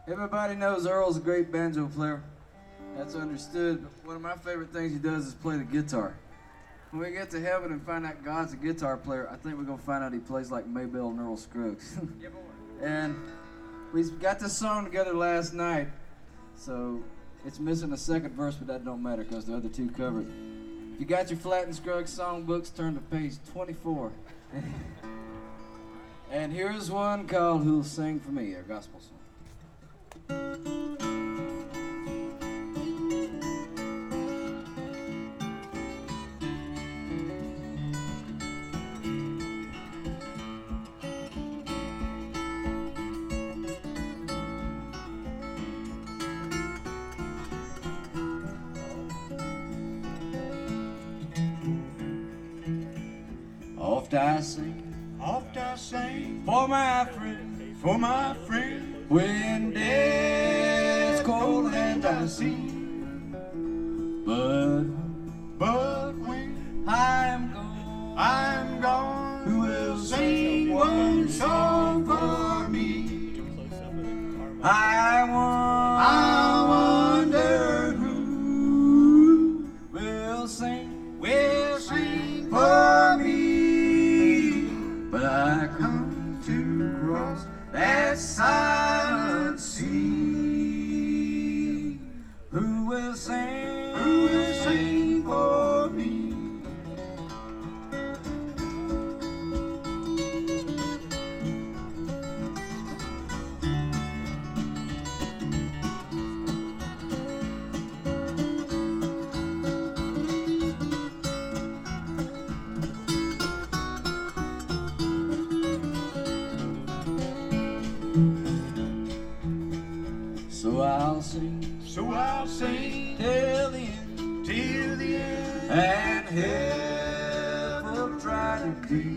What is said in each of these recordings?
Everybody knows Earl's a great banjo player. That's understood, but one of my favorite things he does is play the guitar. When we get to heaven and find out God's a guitar player, I think we're going to find out he plays like Maybelle and Earl Scruggs. And we got this song together last night, so it's missing a second verse, but that don't matter because the other two covered. If you got your Flatt and Scruggs songbooks, turn to page 24. And here's one called Who'll Sing For Me, our gospel song. Oft I sing for my friend, when death's cold and I see. But when I'm gone, who will sing one song for me? I wonder who will sing for me. But I come to cross that silent sea. Who will sing for me? So I'll sing till the end, and heaven try to be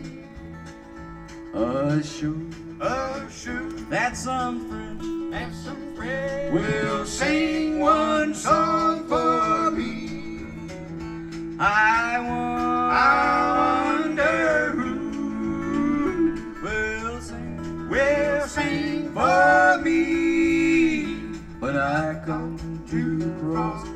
assured that some friend will sing one song for me. I wonder who will sing for me. But I come to cross